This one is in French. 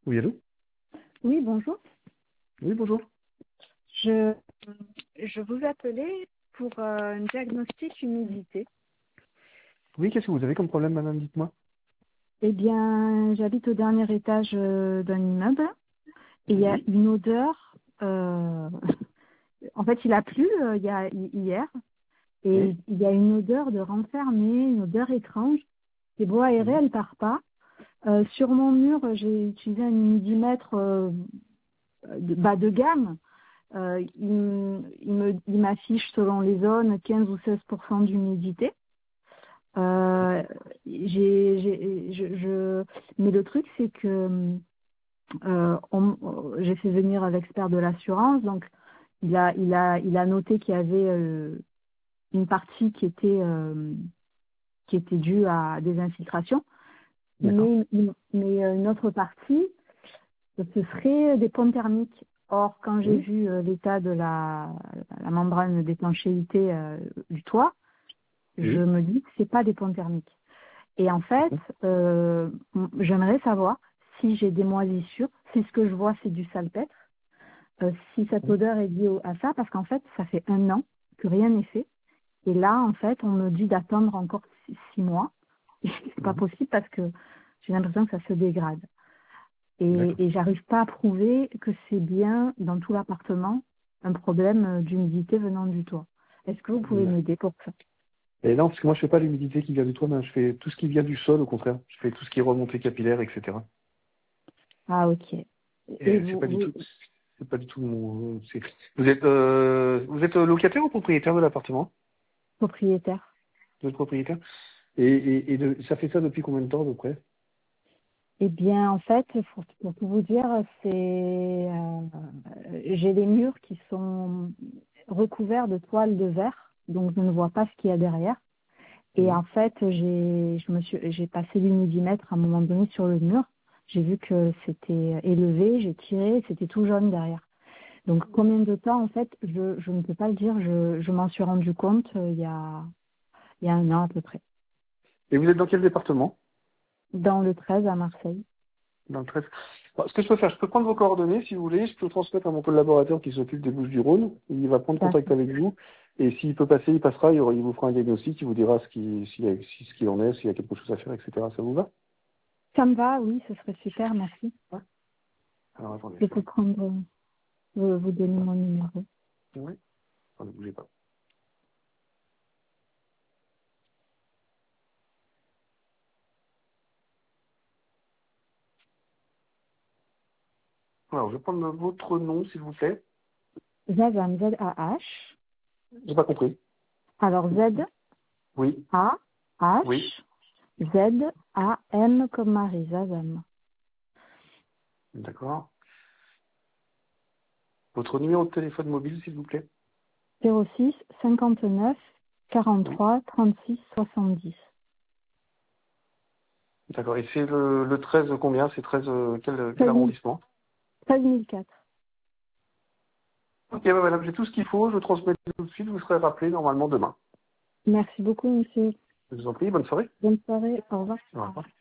Oui, allô? Oui, bonjour. Oui, bonjour. Je, je vous appelais pour un diagnostic humidité. Oui, qu'est-ce que vous avez comme problème, madame? Dites-moi. Eh bien, j'habite au dernier étage d'un immeuble et il y a Oui. une odeur. En fait, il a plu hier et Oui. il y a une odeur de renfermé, une odeur étrange. C'est beau aéré, Oui. elle part pas. Sur mon mur, j'ai utilisé un humidimètre bas de gamme. Il m'affiche selon les zones 15 ou 16% d'humidité. Euh, mais le truc, c'est que j'ai fait venir l'expert de l'assurance, donc il a noté qu'il y avait une partie qui était due à des infiltrations, D'accord. mais une autre partie, ce serait des ponts thermiques. Or, quand j'ai Oui. vu l'état de la membrane d'étanchéité du toit, je Oui. me dis que c'est pas des ponts thermiques. Et en fait, D'accord. j'aimerais savoir si j'ai des moisissures, si ce que je vois c'est du salpêtre, si cette Oui. odeur est liée à ça, parce qu'en fait, ça fait 1 an que rien n'est fait. Et là, en fait, on me dit d'attendre encore 6 mois. Et c'est pas Mhm. possible parce que j'ai l'impression que ça se dégrade. D'accord. Et j'arrive pas à prouver que c'est bien dans tout l'appartement un problème d'humidité venant du toit. Est-ce que vous pouvez D'accord. m'aider pour ça? Et non, parce que moi, je fais pas l'humidité qui vient du toit, mais je fais tout ce qui vient du sol, au contraire. Je fais tout ce qui est remontée capillaire, etc. Ah, ok. Et Et c'est pas du tout mon, vous êtes locataire ou propriétaire de l'appartement? propriétaire? Vous êtes propriétaire? Ça fait ça depuis combien de temps, à peu près? Eh bien, en fait, pour tout vous dire, j'ai les murs qui sont recouverts de toiles de verre, donc je ne vois pas ce qu'il y a derrière. Et Mhm. en fait, j'ai passé l'humidimètre à un moment donné sur le mur. J'ai vu que c'était élevé, j'ai tiré, c'était tout jaune derrière. Donc, combien de temps, en fait, je ne peux pas le dire. Je m'en suis rendu compte il y a 1 an à peu près, Et vous êtes dans quel département? dans le 13 à Marseille. Dans le 13. Bon, ce que je peux faire, je peux prendre vos coordonnées si vous voulez, je peux transmettre à mon collaborateur qui s'occupe des Bouches-du-Rhône, il va prendre contact D'accord. avec vous, et s'il peut passer, il passera, il vous fera un diagnostic, il vous dira ce qu'il en est, s'il y a quelque chose à faire, etc. Ça vous va? Ça me va, oui, ce serait super, merci. Ouais. Alors attendez, Je je peux vais... prendre, vous donner mon numéro. Oui. Attendez, bougez pas. Alors, je vais prendre votre nom, s'il vous plaît. Zazam, Z-A-H. J'ai pas compris. Alors Oui. Oui. Z-A-H, Z-A-M comme Marie, Zazam. D'accord. Votre numéro de téléphone mobile, s'il vous plaît. 06 59 Oui. 43 36 70. D'accord. Et c'est le 13 combien? C'est 13 quel 13 000, arrondissement? 13 004. Ok, bah, madame, j'ai tout ce qu'il faut, je transmets tout de suite, vous serez rappelé normalement demain. Merci beaucoup, monsieur. Je vous en prie, bonne soirée. Bonne soirée. Au revoir. Au revoir.